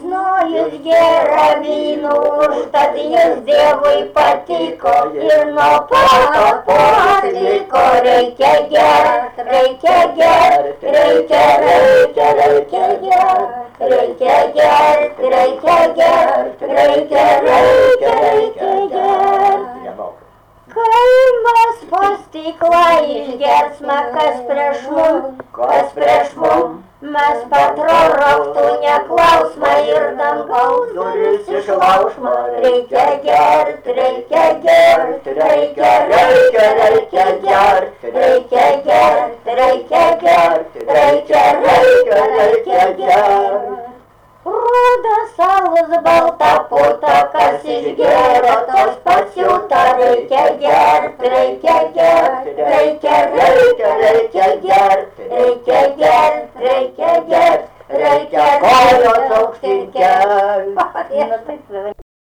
Keiksnojus gerą vynų, užtat jis Dievui patiko ir nuo pato atliko. Reikia gert, reikia gert, reikia gert, reikia gert, reikia gert. Kaimas po stiklą išgers, kas prieš mum, mes patroroktų neklausma ir dangaus duris išlaužma. Reikia gert, reikia gert, reikia gert. Rudas alus balta puta, kas išgėrė, tas pasiūta. Reikia gert, reikia kojos aukštyn kelt.